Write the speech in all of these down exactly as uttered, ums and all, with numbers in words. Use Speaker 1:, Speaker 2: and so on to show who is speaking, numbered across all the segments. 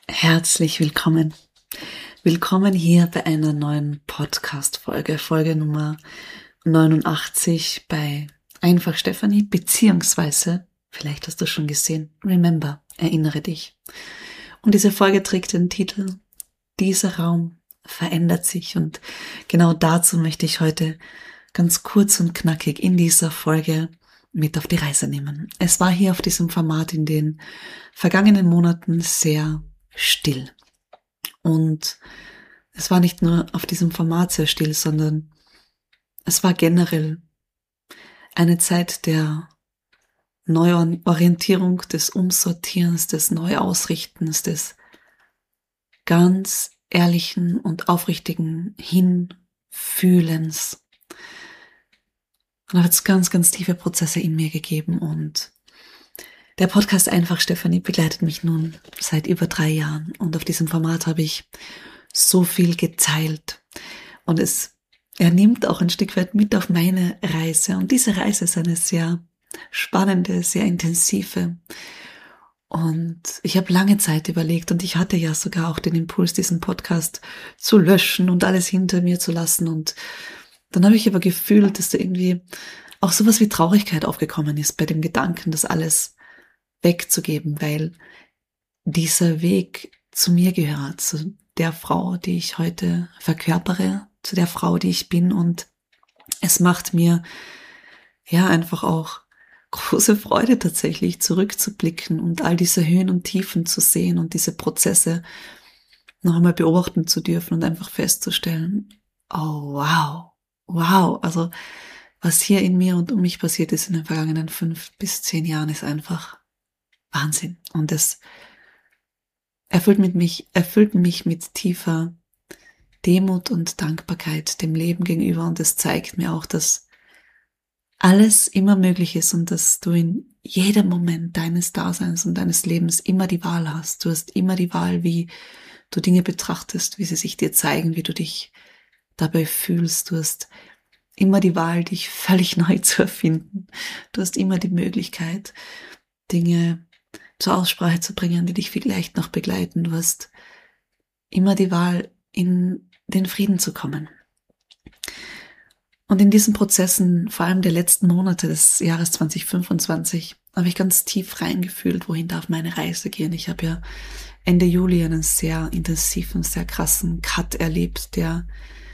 Speaker 1: Herzlich willkommen. Willkommen hier bei einer neuen Podcast-Folge, Folge Nummer neunundachtzig bei Einfach Stefanie, beziehungsweise, vielleicht hast du schon gesehen, Remember, erinnere dich. Und diese Folge trägt den Titel Dieser Raum verändert sich, und genau dazu möchte ich heute ganz kurz und knackig in dieser Folge mit auf die Reise nehmen. Es war hier auf diesem Format in den vergangenen Monaten sehr still. Und es war nicht nur auf diesem Format sehr still, sondern es war generell eine Zeit der Neuorientierung, des Umsortierens, des Neuausrichtens, des ganz ehrlichen und aufrichtigen Hinfühlens. Und da hat es ganz, ganz tiefe Prozesse in mir gegeben, und der Podcast Einfach Stefanie begleitet mich nun seit über drei Jahren, und auf diesem Format habe ich so viel geteilt, und es, er nimmt auch ein Stück weit mit auf meine Reise, und diese Reise ist eine sehr spannende, sehr intensive, und ich habe lange Zeit überlegt, und ich hatte ja sogar auch den Impuls, diesen Podcast zu löschen und alles hinter mir zu lassen, und dann habe ich aber gefühlt, dass da irgendwie auch sowas wie Traurigkeit aufgekommen ist bei dem Gedanken, das alles wegzugeben, weil dieser Weg zu mir gehört, zu der Frau, die ich heute verkörpere, zu der Frau, die ich bin, und es macht mir ja einfach auch große Freude, tatsächlich zurückzublicken und all diese Höhen und Tiefen zu sehen und diese Prozesse noch einmal beobachten zu dürfen und einfach festzustellen, oh wow, wow, also was hier in mir und um mich passiert ist in den vergangenen fünf bis zehn Jahren, ist einfach Wahnsinn. Und es erfüllt mit mich, erfüllt mich mit tiefer Demut und Dankbarkeit dem Leben gegenüber. Und es zeigt mir auch, dass alles immer möglich ist und dass du in jedem Moment deines Daseins und deines Lebens immer die Wahl hast. Du hast immer die Wahl, wie du Dinge betrachtest, wie sie sich dir zeigen, wie du dich dabei fühlst. Du hast immer die Wahl, dich völlig neu zu erfinden. Du hast immer die Möglichkeit, Dinge zur Aussprache zu bringen, die dich vielleicht noch begleiten. Du hast immer die Wahl, in den Frieden zu kommen. Und in diesen Prozessen, vor allem der letzten Monate des Jahres zwanzig fünfundzwanzig, habe ich ganz tief reingefühlt, wohin darf meine Reise gehen. Ich habe ja Ende Juli einen sehr intensiven, sehr krassen Cut erlebt, der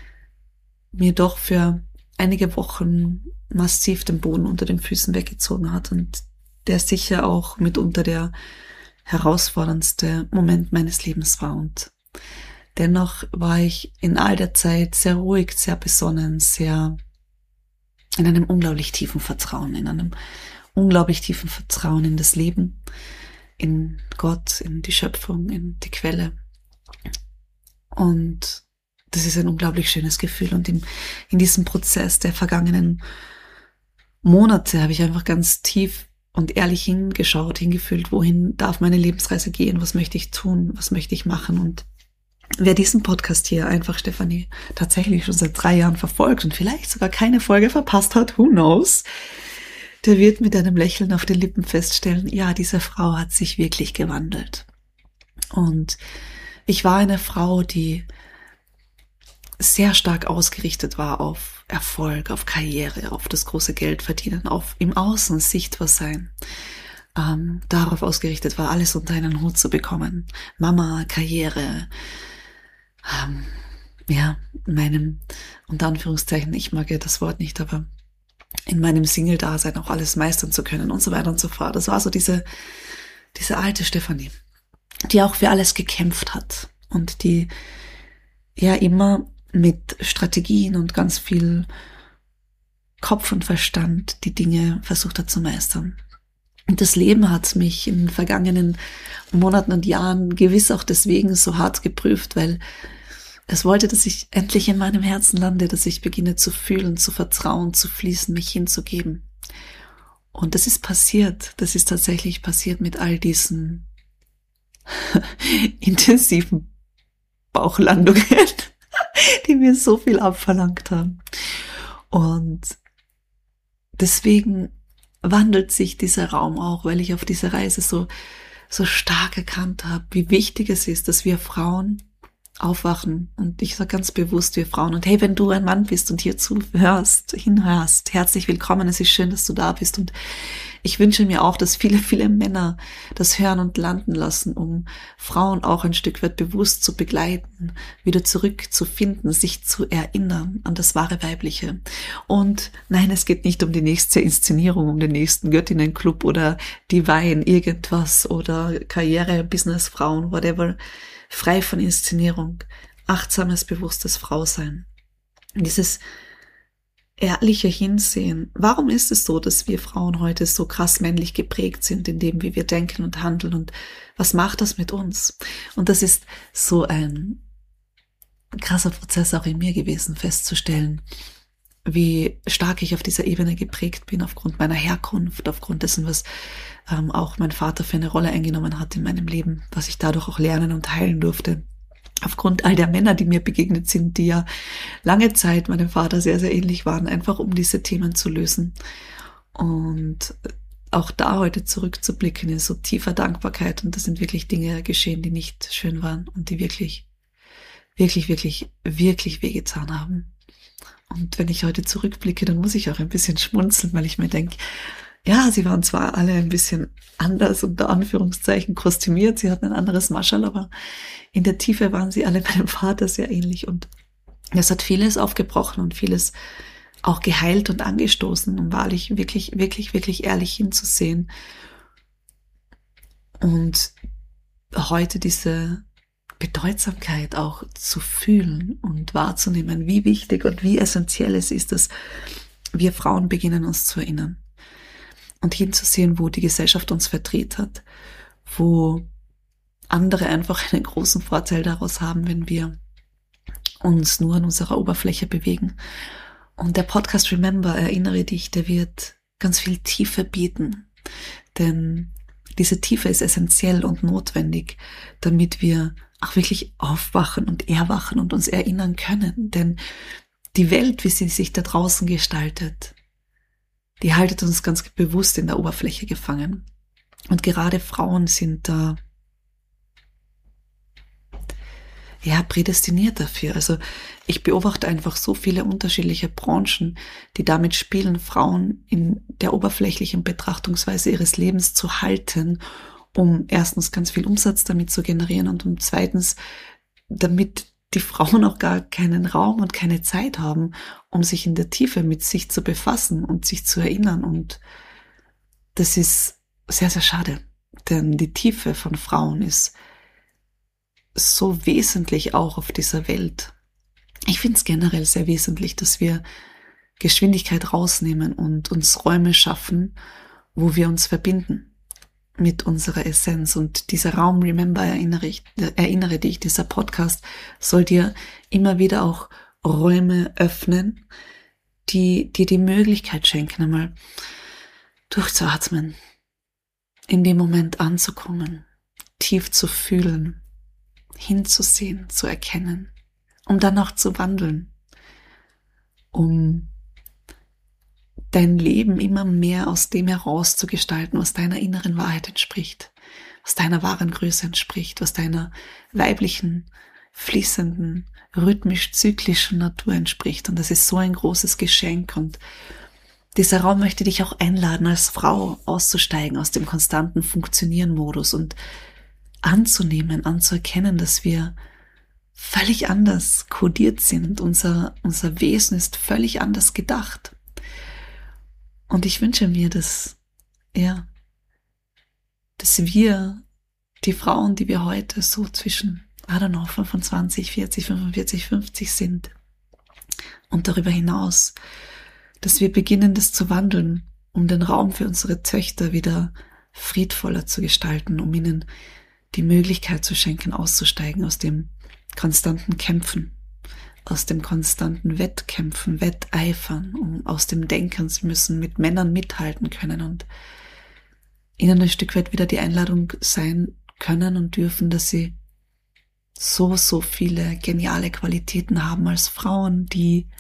Speaker 1: mir doch für einige Wochen massiv den Boden unter den Füßen weggezogen hat, und der sicher auch mitunter der herausforderndste Moment meines Lebens war. Und dennoch war ich in all der Zeit sehr ruhig, sehr besonnen, sehr in einem unglaublich tiefen Vertrauen, in einem unglaublich tiefen Vertrauen in das Leben, in Gott, in die Schöpfung, in die Quelle. Und das ist ein unglaublich schönes Gefühl. Und in, in diesem Prozess der vergangenen Monate habe ich einfach ganz tief und ehrlich hingeschaut, hingefühlt, wohin darf meine Lebensreise gehen, was möchte ich tun, was möchte ich machen. Und wer diesen Podcast hier, Einfach Stefanie, tatsächlich schon seit drei Jahren verfolgt und vielleicht sogar keine Folge verpasst hat, who knows, der wird mit einem Lächeln auf den Lippen feststellen, ja, diese Frau hat sich wirklich gewandelt. Und ich war eine Frau, die sehr stark ausgerichtet war auf Erfolg, auf Karriere, auf das große Geld verdienen, auf im Außen sichtbar sein. Ähm, darauf ausgerichtet war, alles unter einen Hut zu bekommen. Mama, Karriere, ähm, ja, in meinem, unter Anführungszeichen, ich mag ja das Wort nicht, aber in meinem Single-Dasein auch alles meistern zu können und so weiter und so fort. Das war so diese, diese alte Stefanie, die auch für alles gekämpft hat und die ja immer mit Strategien und ganz viel Kopf und Verstand die Dinge versucht hat zu meistern. Und das Leben hat mich in den vergangenen Monaten und Jahren gewiss auch deswegen so hart geprüft, weil es wollte, dass ich endlich in meinem Herzen lande, dass ich beginne zu fühlen, zu vertrauen, zu fließen, mich hinzugeben. Und das ist passiert. Das ist tatsächlich passiert mit all diesen intensiven Bauchlandungen, die mir so viel abverlangt haben. Und deswegen wandelt sich dieser Raum auch, weil ich auf dieser Reise so so stark erkannt habe, wie wichtig es ist, dass wir Frauen aufwachen. Und ich sage ganz bewusst, wir Frauen. Und hey, wenn du ein Mann bist und hier zuhörst, hinhörst, herzlich willkommen. Es ist schön, dass du da bist. Und ich wünsche mir auch, dass viele, viele Männer das hören und landen lassen, um Frauen auch ein Stück weit bewusst zu begleiten, wieder zurückzufinden, sich zu erinnern an das wahre Weibliche. Und nein, es geht nicht um die nächste Inszenierung, um den nächsten Göttinnenclub oder Divine irgendwas oder Karriere, Businessfrauen, whatever. Frei von Inszenierung, achtsames, bewusstes Frausein. Und dieses ehrliche Hinsehen. Warum ist es so, dass wir Frauen heute so krass männlich geprägt sind, in dem, wie wir denken und handeln, und was macht das mit uns? Und das ist so ein krasser Prozess auch in mir gewesen, festzustellen, wie stark ich auf dieser Ebene geprägt bin, aufgrund meiner Herkunft, aufgrund dessen, was ähm, auch mein Vater für eine Rolle eingenommen hat in meinem Leben, was ich dadurch auch lernen und heilen durfte. Aufgrund all der Männer, die mir begegnet sind, die ja lange Zeit meinem Vater sehr, sehr ähnlich waren, einfach um diese Themen zu lösen. Und auch da heute zurückzublicken in so tiefer Dankbarkeit. Und das sind wirklich Dinge geschehen, die nicht schön waren und die wirklich, wirklich, wirklich, wirklich wehgetan haben. Und wenn ich heute zurückblicke, dann muss ich auch ein bisschen schmunzeln, weil ich mir denke, ja, sie waren zwar alle ein bisschen anders, unter Anführungszeichen, kostümiert, sie hatten ein anderes Maschall, aber in der Tiefe waren sie alle meinem Vater sehr ähnlich. Und das hat vieles aufgebrochen und vieles auch geheilt und angestoßen, um wahrlich, wirklich, wirklich, wirklich ehrlich hinzusehen. Und heute diese Bedeutsamkeit auch zu fühlen und wahrzunehmen, wie wichtig und wie essentiell es ist, dass wir Frauen beginnen, uns zu erinnern und hinzusehen, wo die Gesellschaft uns verdreht hat, wo andere einfach einen großen Vorteil daraus haben, wenn wir uns nur an unserer Oberfläche bewegen. Und der Podcast Remember, erinnere dich, der wird ganz viel Tiefe bieten, denn diese Tiefe ist essentiell und notwendig, damit wir auch wirklich aufwachen und erwachen und uns erinnern können. Denn die Welt, wie sie sich da draußen gestaltet, die haltet uns ganz bewusst in der Oberfläche gefangen. Und gerade Frauen sind da ja prädestiniert dafür. Also ich beobachte einfach so viele unterschiedliche Branchen, die damit spielen, Frauen in der oberflächlichen Betrachtungsweise ihres Lebens zu halten, um erstens ganz viel Umsatz damit zu generieren und um zweitens, damit die Frauen auch gar keinen Raum und keine Zeit haben, um sich in der Tiefe mit sich zu befassen und sich zu erinnern. Und das ist sehr, sehr schade, denn die Tiefe von Frauen ist so wesentlich auch auf dieser Welt. Ich finde es generell sehr wesentlich, dass wir Geschwindigkeit rausnehmen und uns Räume schaffen, wo wir uns verbinden mit unserer Essenz. Und dieser Raum, Remember, erinnere, ich, erinnere dich, dieser Podcast soll dir immer wieder auch Räume öffnen, die dir die Möglichkeit schenken, einmal durchzuatmen, in dem Moment anzukommen, tief zu fühlen, hinzusehen, zu erkennen, um dann auch zu wandeln, um dein Leben immer mehr aus dem heraus zu gestalten, was deiner inneren Wahrheit entspricht, was deiner wahren Größe entspricht, was deiner weiblichen, fließenden, rhythmisch-zyklischen Natur entspricht. Und das ist so ein großes Geschenk. Und dieser Raum möchte dich auch einladen, als Frau auszusteigen aus dem konstanten Funktionieren-Modus und anzunehmen, anzuerkennen, dass wir völlig anders kodiert sind. Unser, unser Wesen ist völlig anders gedacht. Und ich wünsche mir, dass, ja, dass wir, die Frauen, die wir heute so zwischen, I don't know, fünfundzwanzig, vierzig, fünfundvierzig, fünfzig sind und darüber hinaus, dass wir beginnen, das zu wandeln, um den Raum für unsere Töchter wieder friedvoller zu gestalten, um ihnen die Möglichkeit zu schenken, auszusteigen aus dem konstanten Kämpfen, aus dem konstanten Wettkämpfen, Wetteifern, um aus dem Denken, sie müssen mit Männern mithalten können und ihnen ein Stück weit wieder die Einladung sein können und dürfen, dass sie so, so viele geniale Qualitäten haben als Frauen, die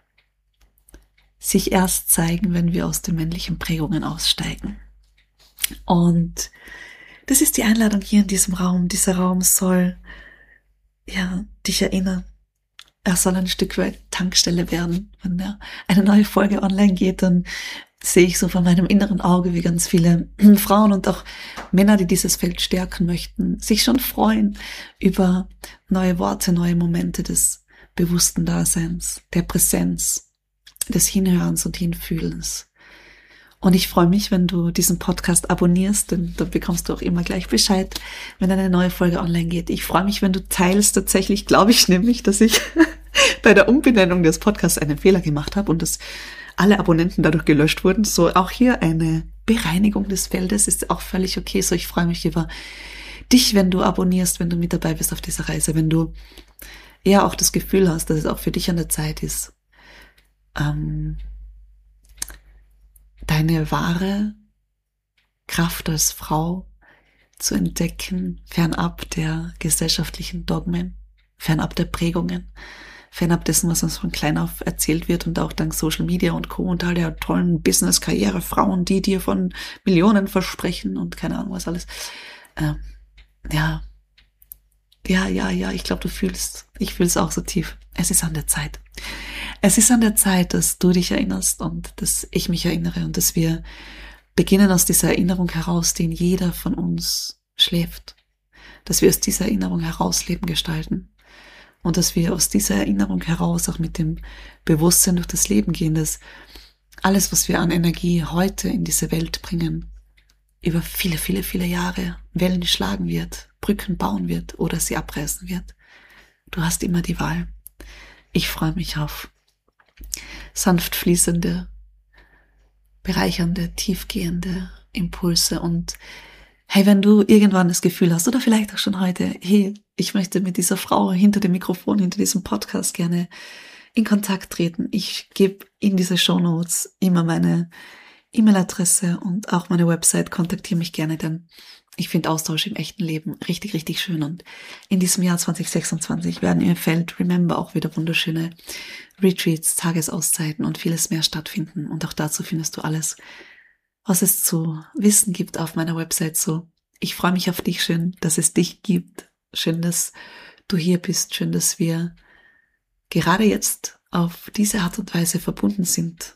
Speaker 1: sich erst zeigen, wenn wir aus den männlichen Prägungen aussteigen. Und das ist die Einladung hier in diesem Raum. Dieser Raum soll, ja, dich erinnern. Er soll ein Stück weit Tankstelle werden. Wenn ja eine neue Folge online geht, dann sehe ich so vor meinem inneren Auge, wie ganz viele Frauen und auch Männer, die dieses Feld stärken möchten, sich schon freuen über neue Worte, neue Momente des bewussten Daseins, der Präsenz, des Hinhörens und Hinfühlens. Und ich freue mich, wenn du diesen Podcast abonnierst, denn dann bekommst du auch immer gleich Bescheid, wenn eine neue Folge online geht. Ich freue mich, wenn du teilst. Tatsächlich glaube ich nämlich, dass ich bei der Umbenennung des Podcasts einen Fehler gemacht habe und dass alle Abonnenten dadurch gelöscht wurden. So auch hier eine Bereinigung des Feldes ist auch völlig okay. So, ich freue mich über dich, wenn du abonnierst, wenn du mit dabei bist auf dieser Reise, wenn du eher auch das Gefühl hast, dass es auch für dich an der Zeit ist, ähm, deine wahre Kraft als Frau zu entdecken, fernab der gesellschaftlichen Dogmen, fernab der Prägungen, fernab dessen, was uns von klein auf erzählt wird und auch dank Social Media und Co. und all der tollen Business-Karriere-Frauen, die dir von Millionen versprechen und keine Ahnung was alles. Ähm, ja, ja, ja, ja, ich glaube, du fühlst, ich fühle es auch so tief. Es ist an der Zeit. Es ist an der Zeit, dass du dich erinnerst und dass ich mich erinnere und dass wir beginnen aus dieser Erinnerung heraus, die in jeder von uns schläft. Dass wir aus dieser Erinnerung heraus Leben gestalten. Und dass wir aus dieser Erinnerung heraus auch mit dem Bewusstsein durch das Leben gehen, dass alles, was wir an Energie heute in diese Welt bringen, über viele, viele, viele Jahre Wellen schlagen wird, Brücken bauen wird oder sie abreißen wird. Du hast immer die Wahl. Ich freue mich auf sanft fließende, bereichernde, tiefgehende Impulse und hey, wenn du irgendwann das Gefühl hast, oder vielleicht auch schon heute, hey, ich möchte mit dieser Frau hinter dem Mikrofon, hinter diesem Podcast gerne in Kontakt treten. Ich gebe in diese Shownotes immer meine E-Mail-Adresse und auch meine Website. Kontaktiere mich gerne, denn ich finde Austausch im echten Leben richtig, richtig schön. Und in diesem Jahr zwanzig sechsundzwanzig werden im Feld Remember auch wieder wunderschöne Retreats, Tagesauszeiten und vieles mehr stattfinden. Und auch dazu findest du alles, was es zu wissen gibt auf meiner Website. So, ich freue mich auf dich. Schön, dass es dich gibt. Schön, dass du hier bist. Schön, dass wir gerade jetzt auf diese Art und Weise verbunden sind.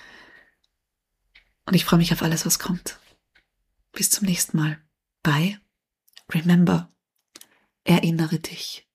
Speaker 1: Und ich freue mich auf alles, was kommt. Bis zum nächsten Mal. Bye. Remember. Erinnere dich.